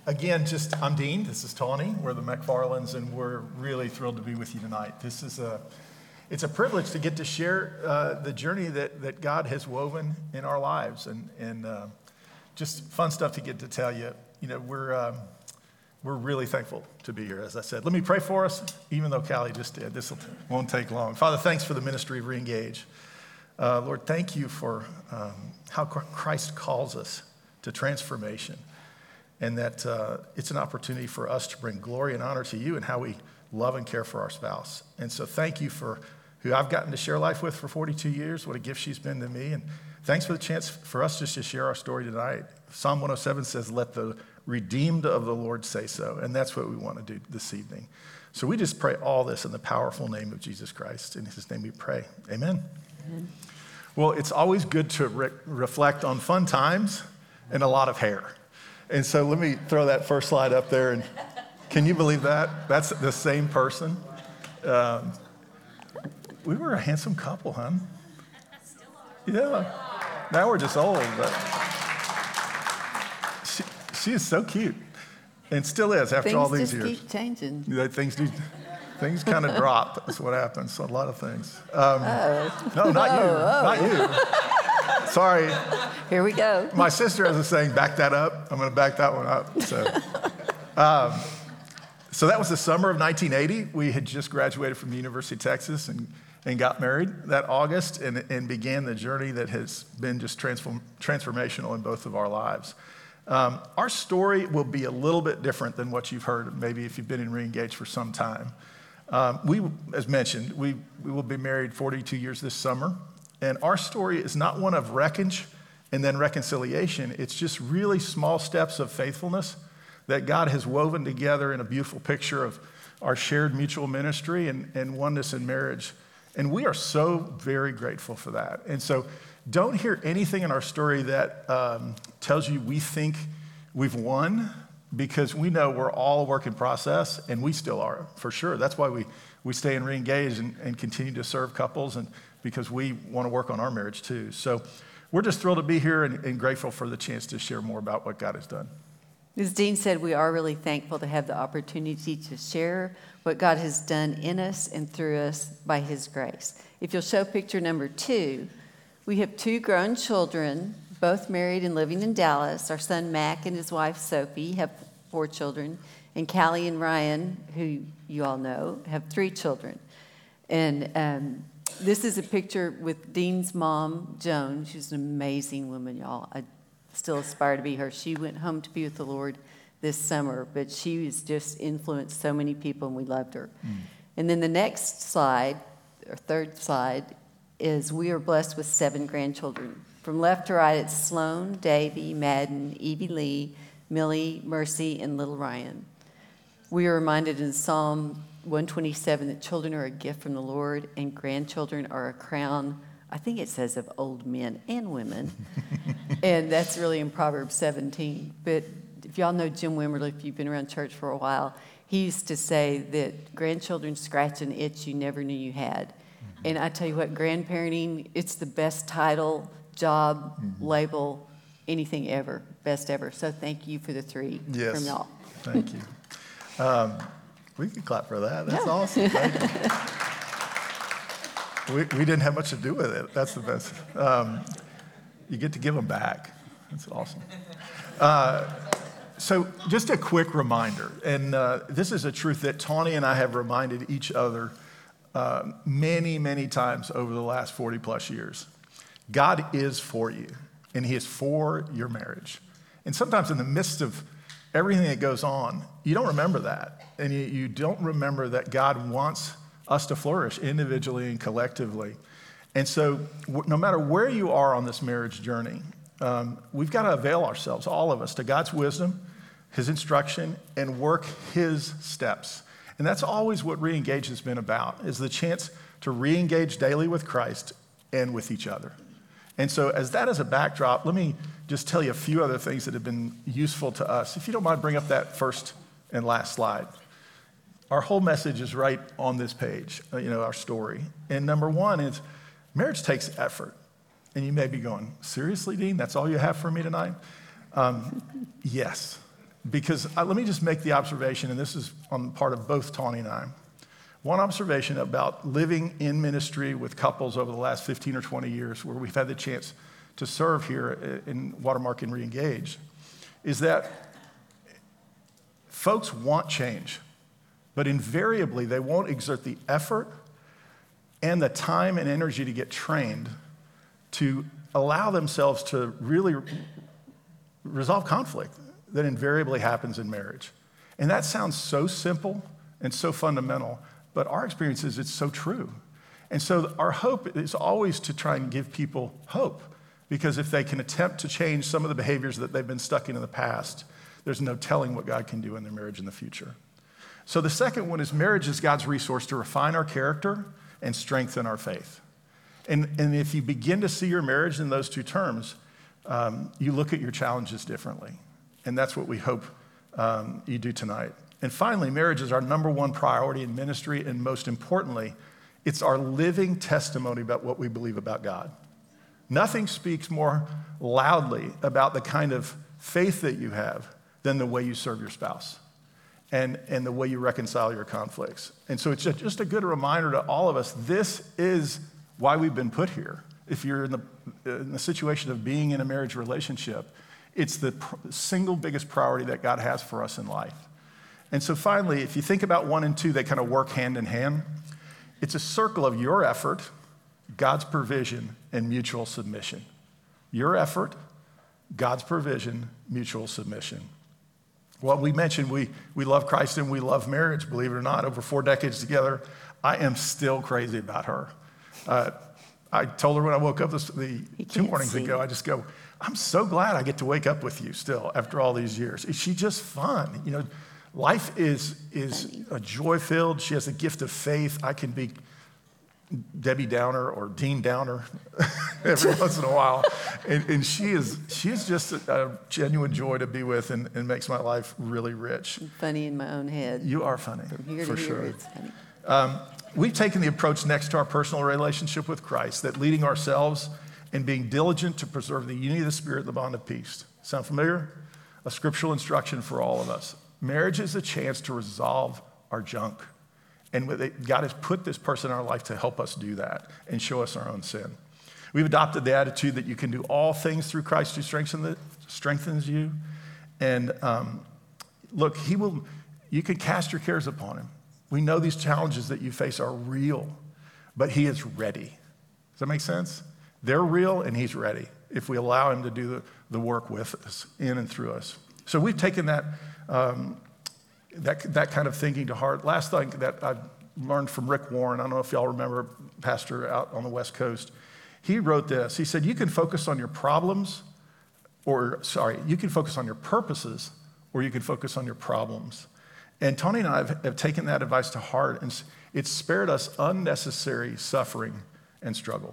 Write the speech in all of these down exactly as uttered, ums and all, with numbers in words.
again, just I'm Dean. This is Tawny. We're the McFarlands, and we're really thrilled to be with you tonight. This is a, it's a privilege to get to share uh, the journey that that God has woven in our lives, and and uh, just fun stuff to get to tell you. You know, we're um, we're really thankful to be here. As I said, let me pray for us. Even though Callie just did, this won't take long. Father, thanks for the ministry of Reengage. Uh, Lord, thank you for um, how Christ calls us to transformation. And that uh, it's an opportunity for us to bring glory and honor to you and how we love and care for our spouse. And so thank you for who I've gotten to share life with for forty-two years, what a gift she's been to me. And thanks for the chance for us just to share our story tonight. Psalm one oh seven says, let the redeemed of the Lord say so. And that's what we want to do this evening. So we just pray all this in the powerful name of Jesus Christ. In his name we pray. Amen. Amen. Well, it's always good to re- reflect on fun times and a lot of hair. And so let me throw that first slide up there. And can you believe that? That's the same person. Um, we were a handsome couple, huh? Yeah. Now we're just old. But she, she is so cute. And still is after things all these years. Things just keep changing. Yeah, things do. Things kind of drop. That's what happens. A lot of things. Um, oh. No, not you. Oh, oh. Not you. Sorry. Here we go. My sister has a saying, back that up. I'm going to back that one up. So, um, so that was the summer of nineteen eighty. We had just graduated from the University of Texas and, and got married that August and, and began the journey that has been just transform, transformational in both of our lives. Um, our story will be a little bit different than what you've heard, maybe if you've been in Reengage for some time. Um, we, as mentioned, we, we will be married forty-two years this summer. And our story is not one of wreckage and then reconciliation. It's just really small steps of faithfulness that God has woven together in a beautiful picture of our shared mutual ministry and, and oneness in marriage. And we are so very grateful for that. And so don't hear anything in our story that um, tells you we think we've won, because we know we're all a work in process, and we still are, for sure. That's why we, we stay in Reengage and, and continue to serve couples, and because we want to work on our marriage too. So we're just thrilled to be here and, and grateful for the chance to share more about what God has done. As Dean said, we are really thankful to have the opportunity to share what God has done in us and through us by his grace. If you'll show picture number two, we have two grown children, both married and living in Dallas. Our son Mac and his wife Sophie have four children, and Callie and Ryan, who you all know, have three children. And um, this is a picture with Dean's mom, Joan. She's an amazing woman, y'all. I still aspire to be her. She went home to be with the Lord this summer, but she has just influenced so many people, and we loved her. Mm. And then the next slide, or third slide, is we are blessed with seven grandchildren. From left to right, it's Sloan, Davy, Madden, Evie Lee, Millie, Mercy, and little Ryan. We are reminded in Psalm one twenty-seven that children are a gift from the Lord and grandchildren are a crown, I think it says, of old men and women. And that's really in Proverbs seventeen. But if y'all know Jim Wimberly, if you've been around church for a while, he used to say that grandchildren scratch an itch you never knew you had. Mm-hmm. And I tell you what, grandparenting, it's the best title, job, mm-hmm. label, anything ever, best ever. So thank you for the three yes. from y'all. Thank you. Um, we can clap for that. That's yeah. awesome. Thank you. We, we didn't have much to do with it. That's the best. Um, you get to give them back. That's awesome. Uh, so just a quick reminder, and uh, this is a truth that Tawny and I have reminded each other uh, many, many times over the last forty plus years. God is for you, and he is for your marriage. And sometimes in the midst of everything that goes on, you don't remember that. And you, you don't remember that God wants us to flourish individually and collectively. And so w- no matter where you are on this marriage journey, um, we've got to avail ourselves, all of us, to God's wisdom, his instruction, and work his steps. And that's always what Reengage has been about, is the chance to re-engage daily with Christ and with each other. And so as that as a backdrop, let me just tell you a few other things that have been useful to us. If you don't mind, bring up that first and last slide. Our whole message is right on this page, uh, you know, our story. And number one is marriage takes effort. And you may be going, seriously, Dean, that's all you have for me tonight? Um, yes, because uh, let me just make the observation, and this is on the part of both Tawny and I. One observation about living in ministry with couples over the last fifteen or twenty years where we've had the chance to serve here in Watermark and Reengage is that folks want change, but invariably they won't exert the effort and the time and energy to get trained to allow themselves to really resolve conflict that invariably happens in marriage. And that sounds so simple and so fundamental, but our experience is it's so true. And so our hope is always to try and give people hope, because if they can attempt to change some of the behaviors that they've been stuck in in the past, there's no telling what God can do in their marriage in the future. So the second one is marriage is God's resource to refine our character and strengthen our faith. And, and if you begin to see your marriage in those two terms, um, you look at your challenges differently. And that's what we hope um, you do tonight. And finally, marriage is our number one priority in ministry, and most importantly, it's our living testimony about what we believe about God. Nothing speaks more loudly about the kind of faith that you have than the way you serve your spouse and, and the way you reconcile your conflicts. And so it's just a good reminder to all of us, this is why we've been put here. If you're in the, in the situation of being in a marriage relationship, it's the pr- single biggest priority that God has for us in life. And so finally, if you think about one and two, they kind of work hand in hand. It's a circle of your effort, God's provision, and mutual submission. Your effort, God's provision, mutual submission. Well, we mentioned we, we love Christ and we love marriage, believe it or not. Over four decades together, I am still crazy about her. Uh, I told her when I woke up this, the two mornings see. ago, I just go, I'm so glad I get to wake up with you still after all these years. Is she just fun? You know, life is, is a joy-filled. She has a gift of faith. I can be Debbie Downer or Dean Downer every once in a while. And, and she is she is just a, a genuine joy to be with and, and makes my life really rich. I'm funny in my own head. You are funny, From here for to sure. here, it's funny. Um, we've taken the approach next to our personal relationship with Christ that leading ourselves and being diligent to preserve the unity of the Spirit and the bond of peace. Sound familiar? A scriptural instruction for all of us. Marriage is a chance to resolve our junk. And God has put this person in our life to help us do that and show us our own sin. We've adopted the attitude that you can do all things through Christ who strengthens you. And um, look, he will. You can cast your cares upon him. We know these challenges that you face are real, but he is ready. Does that make sense? They're real and he's ready if we allow him to do the, the work with us, in and through us. So we've taken that um, That, that kind of thinking to heart. Last thing that I learned from Rick Warren, I don't know if y'all remember, pastor out on the West Coast. He wrote this. He said, you can focus on your problems, or sorry, you can focus on your purposes, or you can focus on your problems. And Tony and I have, have taken that advice to heart, and it's spared us unnecessary suffering and struggle.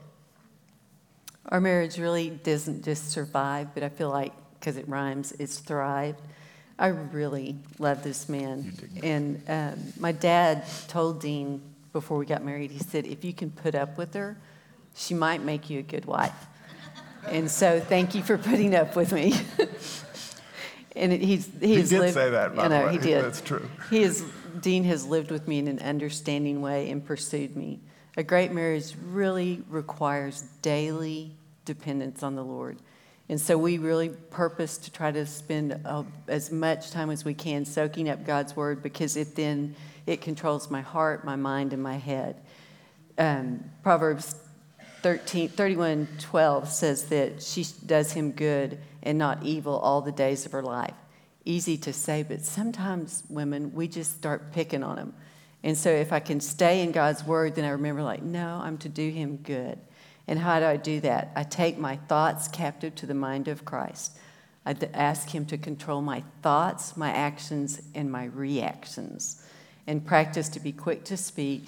Our marriage really doesn't just survive, but I feel like, because it rhymes, it's thrived. I really love this man. And um, my dad told Dean before we got married, he said, if you can put up with her, she might make you a good wife. And so thank you for putting up with me. and it, he's, he, he has did lived, say that, by you know, the way. He did. That's true. He is, Dean has lived with me in an understanding way and pursued me. A great marriage really requires daily dependence on the Lord. And so we really purpose to try to spend uh, as much time as we can soaking up God's word, because it then, it controls my heart, my mind, and my head. Um, Proverbs thirteen, thirty-one twelve says that she does him good and not evil all the days of her life. Easy to say, but sometimes women, we just start picking on them. And so if I can stay in God's word, then I remember like, no, I'm to do him good. And how do I do that? I take my thoughts captive to the mind of Christ. I ask him to control my thoughts, my actions, and my reactions. And practice to be quick to speak.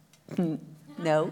No.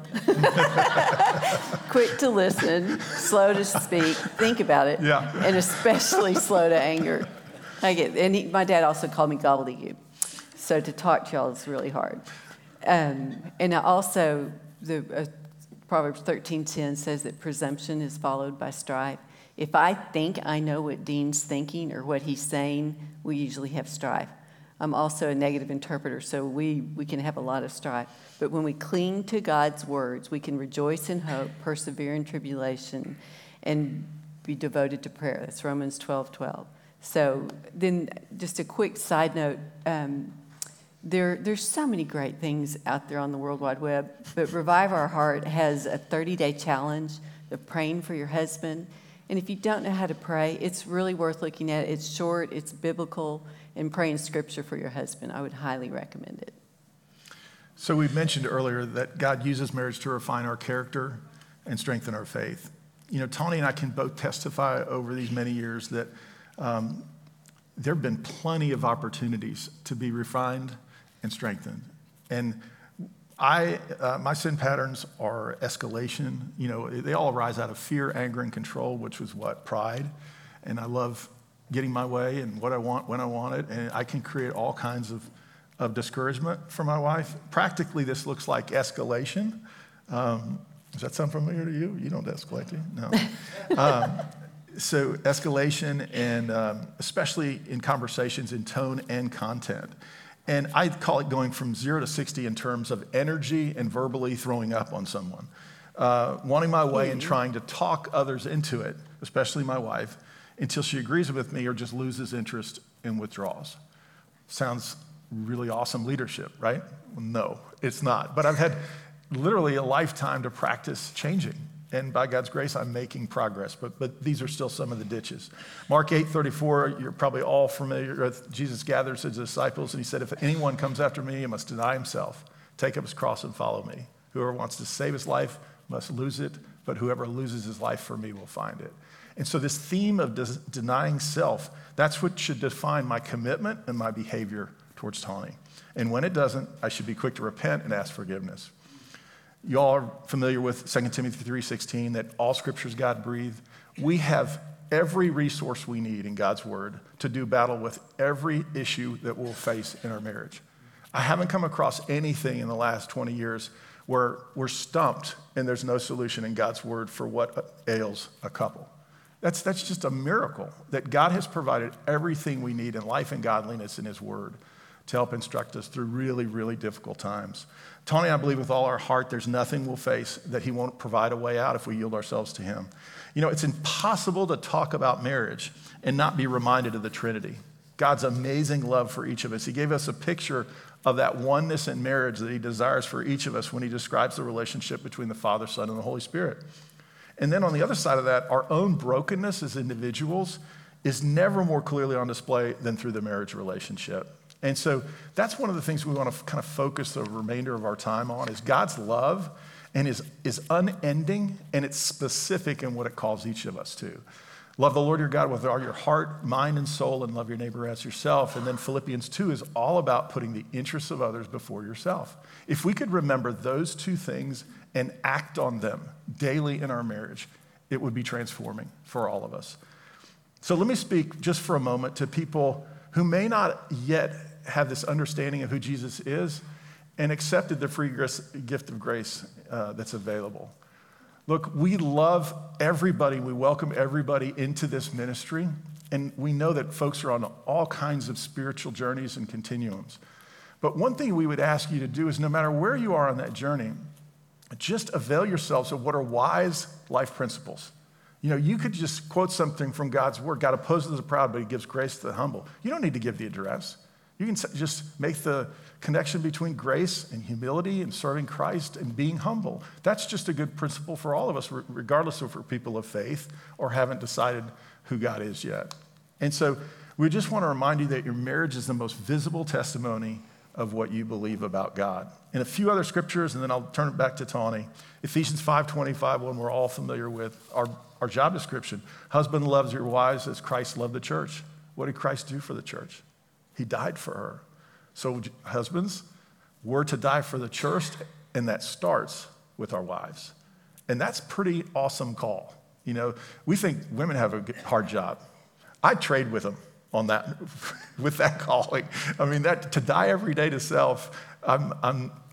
Quick to listen, slow to speak, think about it, yeah. and especially slow to anger. I get, and he, my dad also called me gobbledygook. So to talk to y'all is really hard. Um, and I also, the uh, Proverbs thirteen ten says that presumption is followed by strife. If I think I know what Dean's thinking or what he's saying, we usually have strife. I'm also a negative interpreter, so we, we can have a lot of strife. But when we cling to God's words, we can rejoice in hope, persevere in tribulation, and be devoted to prayer. That's Romans twelve twelve. So then just a quick side note, um, there, there's so many great things out there on the World Wide Web, but Revive Our Heart has a thirty-day challenge of praying for your husband. And if you don't know how to pray, it's really worth looking at. It's short, it's biblical, and praying scripture for your husband. I would highly recommend it. So we mentioned earlier that God uses marriage to refine our character and strengthen our faith. You know, Tawny and I can both testify over these many years that um, there have been plenty of opportunities to be refined and strengthened. And I, uh, my sin patterns are escalation. You know, they all arise out of fear, anger, and control, which was what? Pride. And I love getting my way and what I want when I want it. And I can create all kinds of, of discouragement for my wife. Practically, this looks like escalation. Um, does that sound familiar to you? You don't escalate, do you? No. um, so escalation, and um, especially in conversations in tone and content. And I call it going from zero to sixty in terms of energy and verbally throwing up on someone. Uh, wanting my way and trying to talk others into it, especially my wife, until she agrees with me or just loses interest and withdraws. Sounds really awesome leadership, right? Well, no, it's not. But I've had literally a lifetime to practice changing. And by God's grace, I'm making progress. But, but these are still some of the ditches. Mark eight thirty-four, you're probably all familiar with. Jesus gathers his disciples, and he said, if anyone comes after me, he must deny himself, take up his cross, and follow me. Whoever wants to save his life must lose it, but whoever loses his life for me will find it. And so this theme of des- denying self, that's what should define my commitment and my behavior towards Tawny. And when it doesn't, I should be quick to repent and ask forgiveness. You all are familiar with Second Timothy three sixteen, that all scripture is God-breathed. We have every resource we need in God's word to do battle with every issue that we'll face in our marriage. I haven't come across anything in the last twenty years where we're stumped and there's no solution in God's word for what ails a couple. That's, that's just a miracle that God has provided everything we need in life and godliness in his word to help instruct us through really, really difficult times. Tawny, I believe with all our heart, there's nothing we'll face that he won't provide a way out if we yield ourselves to him. You know, it's impossible to talk about marriage and not be reminded of the Trinity, God's amazing love for each of us. He gave us a picture of that oneness in marriage that he desires for each of us when he describes the relationship between the Father, Son, and the Holy Spirit. And then on the other side of that, our own brokenness as individuals is never more clearly on display than through the marriage relationship. And so that's one of the things we want to kind of focus the remainder of our time on is God's love and is, is unending, and it's specific in what it calls each of us to. Love the Lord your God with all your heart, mind, and soul, and love your neighbor as yourself. And then Philippians two is all about putting the interests of others before yourself. If we could remember those two things and act on them daily in our marriage, it would be transforming for all of us. So let me speak just for a moment to people who may not yet have this understanding of who Jesus is and accepted the free grace, gift of grace uh, that's available. Look, we love everybody. We welcome everybody into this ministry. And we know that folks are on all kinds of spiritual journeys and continuums. But one thing we would ask you to do is no matter where you are on that journey, just avail yourselves of what are wise life principles. You know, you could just quote something from God's word. God opposes the proud, but he gives grace to the humble. You don't need to give the address. You can just make the connection between grace and humility and serving Christ and being humble. That's just a good principle for all of us, regardless if we're people of faith or haven't decided who God is yet. And so we just want to remind you that your marriage is the most visible testimony of what you believe about God. And a few other scriptures, and then I'll turn it back to Tawny. Ephesians five twenty-five, one we're all familiar with, our, our job description. Husband loves your wives as Christ loved the church. What did Christ do for the church? He died for her. So husbands, we're to die for the church, and that starts with our wives. And that's a pretty awesome call. You know, we think women have a hard job. I trade with them on that, with that calling. I mean, that to die every day to self, I'm, I'm,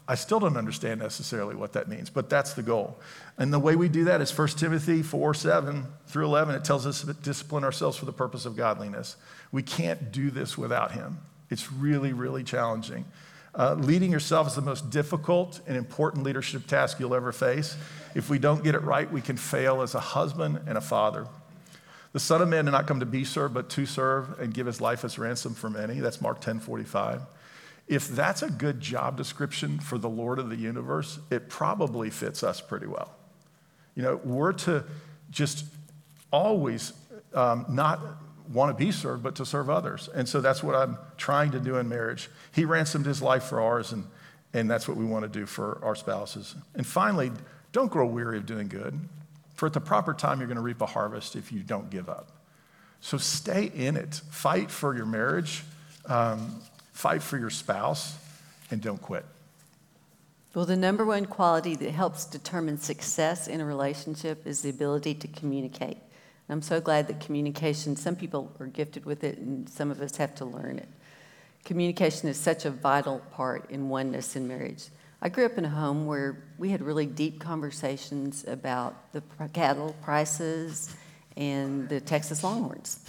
I still don't understand necessarily what that means, but that's the goal. And the way we do that is First Timothy four, seven through eleven. It tells us to discipline ourselves for the purpose of godliness. We can't do this without him. It's really, really challenging. Uh, leading yourself is the most difficult and important leadership task you'll ever face. If we don't get it right, we can fail as a husband and a father. The Son of Man did not come to be served, but to serve and give his life as ransom for many. That's Mark ten forty-five. If that's a good job description for the Lord of the universe, it probably fits us pretty well. You know, we're to just always um, not want to be served, but to serve others. And so that's what I'm trying to do in marriage. He ransomed his life for ours, and, and that's what we want to do for our spouses. And finally, don't grow weary of doing good. For at the proper time, you're going to reap a harvest if you don't give up. So stay in it. Fight for your marriage. Um, fight for your spouse, and don't quit. Well, the number one quality that helps determine success in a relationship is the ability to communicate. I'm so glad that communication, some people are gifted with it and some of us have to learn it. Communication is such a vital part in oneness in marriage. I grew up in a home where we had really deep conversations about the cattle prices and the Texas Longhorns.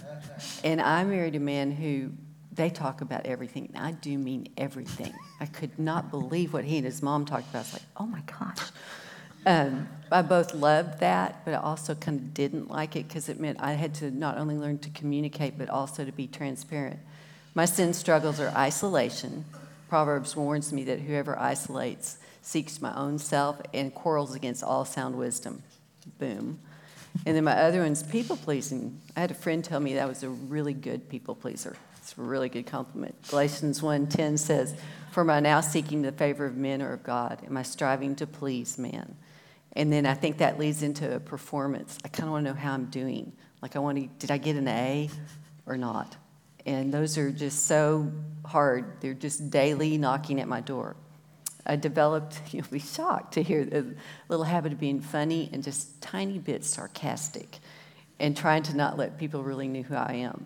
And I married a man who, they talk about everything. And I do mean everything. I could not believe what he and his mom talked about. I was like, oh my gosh. Um, I both loved that, but I also kind of didn't like it because it meant I had to not only learn to communicate, but also to be transparent. My sin struggles are isolation. Proverbs warns me that whoever isolates seeks my own self and quarrels against all sound wisdom. Boom. And then my other one's people pleasing. I had a friend tell me that I was a really good people pleaser. It's a really good compliment. Galatians one ten says, "For am I now seeking the favor of men or of God? Am I striving to please man?" And then I think that leads into a performance. I kind of want to know how I'm doing. Like I want to, did I get an A or not? And those are just so hard. They're just daily knocking at my door. I developed, you'll be shocked to hear, a little habit of being funny and just tiny bit sarcastic and trying to not let people really know who I am.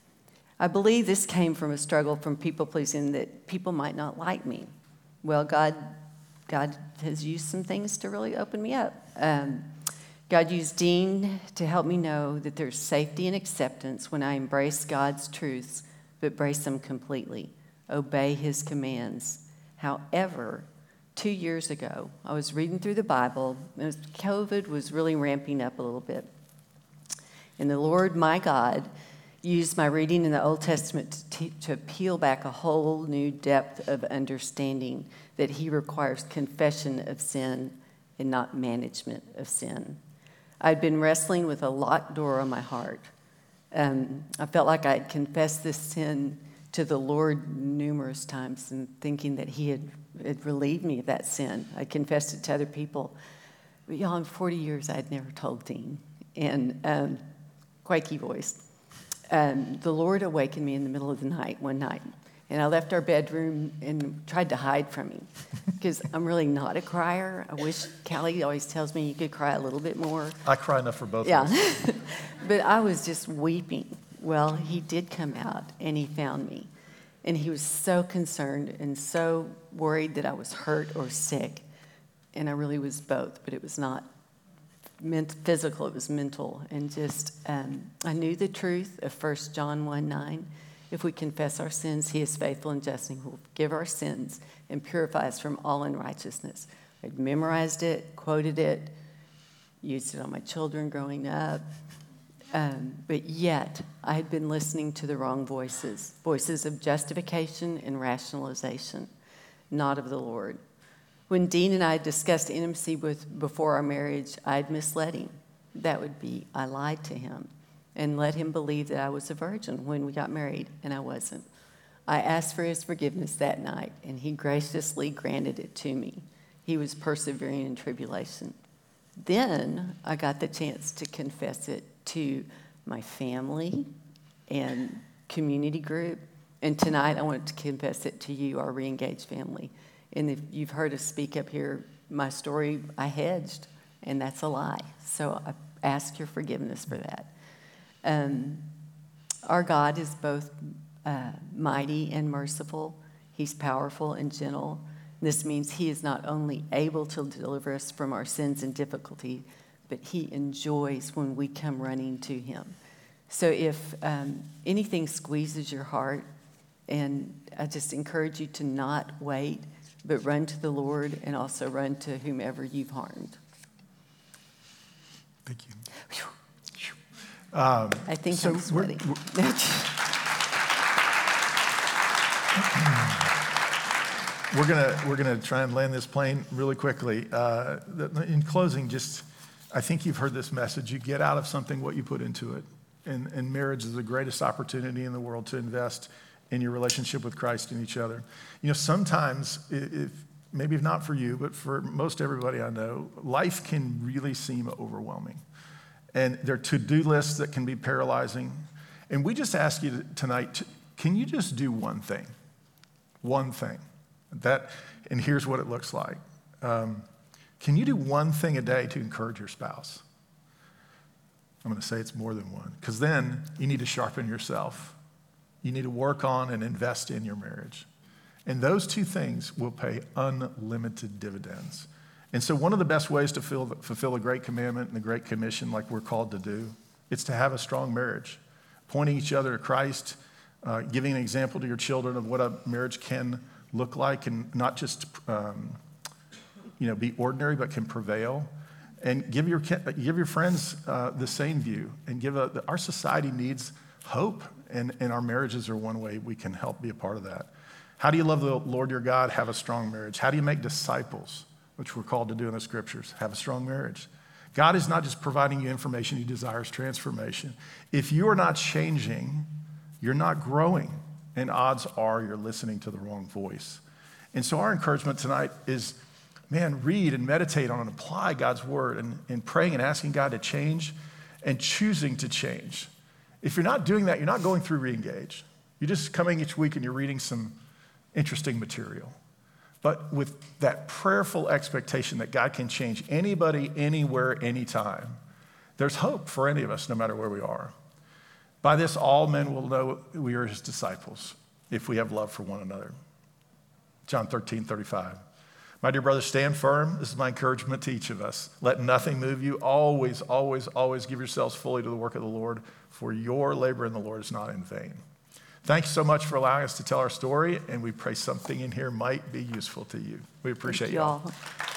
I believe this came from a struggle from people pleasing that people might not like me. Well, God, God has used some things to really open me up. Um, God used Dean to help me know that there's safety and acceptance when I embrace God's truths, but embrace them completely, obey his commands. However, two years ago, I was reading through the Bible, and COVID was really ramping up a little bit. And the Lord, my God, used my reading in the Old Testament to, t- to peel back a whole new depth of understanding that he requires confession of sin and not management of sin. I'd been wrestling with a locked door on my heart. Um, I felt like I had confessed this sin to the Lord numerous times and thinking that he had, had relieved me of that sin. I confessed it to other people. But y'all, in forty years, I had never told Dean. And um, quaky voice. Um, the Lord awakened me in the middle of the night one night. And I left our bedroom and tried to hide from him because I'm really not a crier. I wish Callie always tells me you could cry a little bit more. I cry enough for both yeah. of us. But I was just weeping. Well, he did come out and he found me. And he was so concerned and so worried that I was hurt or sick. And I really was both, but it was not meant physical, it was mental. And just, um, I knew the truth of First John one nine. If we confess our sins, he is faithful and just and will forgive our sins and purify us from all unrighteousness. I'd memorized it, quoted it, used it on my children growing up. Um, but yet, I had been listening to the wrong voices, voices of justification and rationalization, not of the Lord. When Dean and I discussed intimacy with, before our marriage, I'd misled him. That would be, I lied to him and let him believe that I was a virgin when we got married, and I wasn't. I asked for his forgiveness that night, and he graciously granted it to me. He was persevering in tribulation. Then I got the chance to confess it to my family and community group, and tonight I wanted to confess it to you, our re-engaged family. And if you've heard us speak up here, my story, I hedged, and that's a lie. So I ask your forgiveness for that. Um, our God is both uh, mighty and merciful. He's powerful and gentle. This means he is not only able to deliver us from our sins and difficulty, but he enjoys when we come running to him. So if um, anything squeezes your heart, and I just encourage you to not wait, but run to the Lord and also run to whomever you've harmed. Thank you. Um, I think so I'm sweating. We're, we're gonna we're gonna try and land this plane really quickly. Uh, in closing, just I think you've heard this message. You get out of something what you put into it, and, and marriage is the greatest opportunity in the world to invest in your relationship with Christ and each other. You know, sometimes, if maybe not for you, but for most everybody I know, life can really seem overwhelming. And there are to-do lists that can be paralyzing. And we just ask you tonight, can you just do one thing? One thing. That, and here's what it looks like. Um, can you do one thing a day to encourage your spouse? I'm going to say it's more than one, because then you need to sharpen yourself. You need to work on and invest in your marriage. And those two things will pay unlimited dividends. And so one of the best ways to fulfill, fulfill a great commandment and the great commission like we're called to do, it's to have a strong marriage, pointing each other to Christ, uh, giving an example to your children of what a marriage can look like, and not just um, you know, be ordinary, but can prevail. And give your, give your friends uh, the same view, and give a, our society needs hope, and, and our marriages are one way we can help be a part of that. How do you love the Lord your God? Have a strong marriage. How do you make disciples, which we're called to do in the scriptures? Have a strong marriage. God is not just providing you information, he desires transformation. If you are not changing, you're not growing, and odds are you're listening to the wrong voice. And so our encouragement tonight is, man, read and meditate on and apply God's word, and, and praying and asking God to change and choosing to change. If you're not doing that, you're not going through Reengage. You're just coming each week and you're reading some interesting material. But with that prayerful expectation that God can change anybody, anywhere, anytime, there's hope for any of us, no matter where we are. By this, all men will know we are his disciples, if we have love for one another. John thirteen thirty-five. My dear brothers, stand firm. This is my encouragement to each of us. Let nothing move you. Always, always, always give yourselves fully to the work of the Lord, for your labor in the Lord is not in vain. Thanks so much for allowing us to tell our story, and we pray something in here might be useful to you. We appreciate Thank you all. y'all.